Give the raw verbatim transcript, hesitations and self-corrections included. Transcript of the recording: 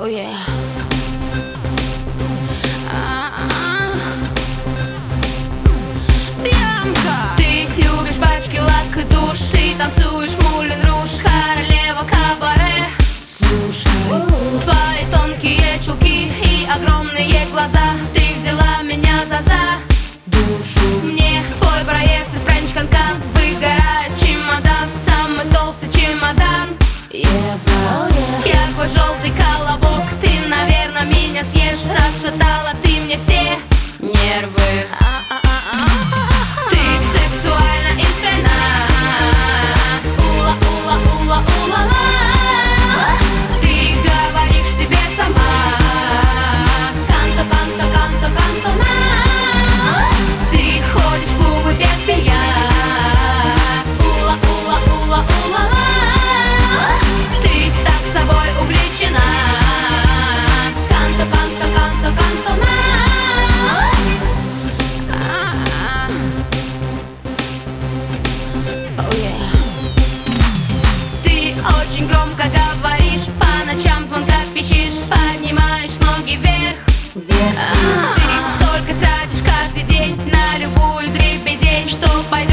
Oh yeah. Ты любишь пачки, лак и душ, ты танцуешь Мулен Руж, королева кабаре. Слушай, твои тонкие чулки и огромные глаза, ты взяла меня за за душу. Мне твой проезд и френч канкан, выгорает чемодан, самый толстый чемодан. Ева, я твой желтый колобок, ты, наверное, меня съешь, расшатала ты мне все нервы. Ты сексуальна и стройна, ула-ула-ула-ула-ла. Ты говоришь себе сама, канто, канто, канто, канто, на. Ты ходишь в клубы без белья, ула-ула-ула-ула-ла. Ты так собой увлечена, канто, канто, канто, канто, на. Очень громко говоришь, по ночам в звонках пищишь, поднимаешь ноги вверх, вверх. А, ты столько тратишь каждый день на любую дребедень, что пойдешь